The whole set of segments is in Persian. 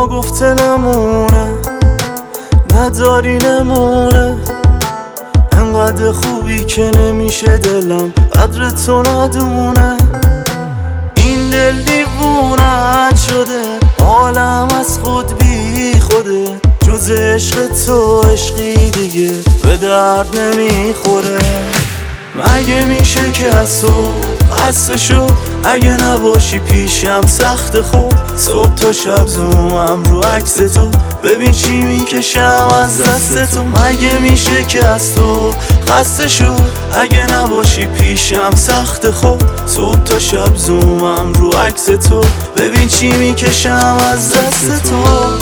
ما گفته نمونه، نداری نمونه. انقدر خوبی که نمیشه دلم قدر تو ندونه. این دل دیوونت شده، عالم از خود بی خوده. جز عشق تو عشقی دیگه به درد نمیخوره. مگه میشه که از تو خسته شد؟ اگه نباشی پیشم سخت خوب. صبح تا شب زومم رو عکس تو، ببین چی میکشم از دست تو. مگه میشه که از تو خسته شد؟ اگه نباشی پیشم سخت خوب. صبح تا شب زومم رو عکس تو، ببین چی میکشم از دست تو.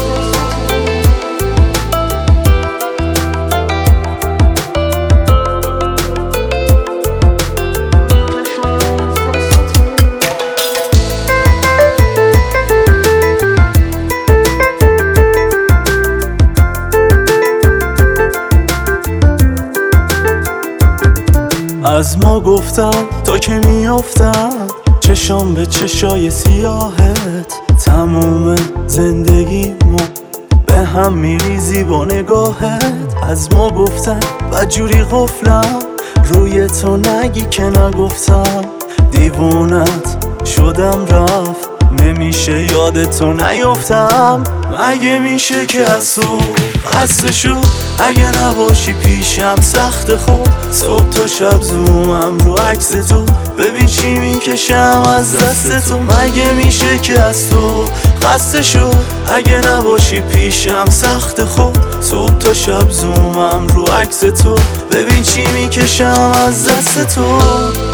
از ما گفتم تا که میافتم چشام به چشای سیاهت. تموم زندگیمو به هم میریزی با نگاهت. از ما گفتم بدجوری قفلم روی تو، نگی که نگفتم. دیوونت شدم رفت، نمیشه یادتو نیفتم. مگه میشه که از تو خسته شد؟ اگه نباشی پیشم سخت خوب. صبح تا شب زومم رو عکس تو، ببین چی میکشم از دست تو. مگه میشه که از تو خسته شد؟ اگه نباشی پیشم سخت خوب. صبح تا شب زومم رو عکس تو، ببین چی میکشم از دست تو.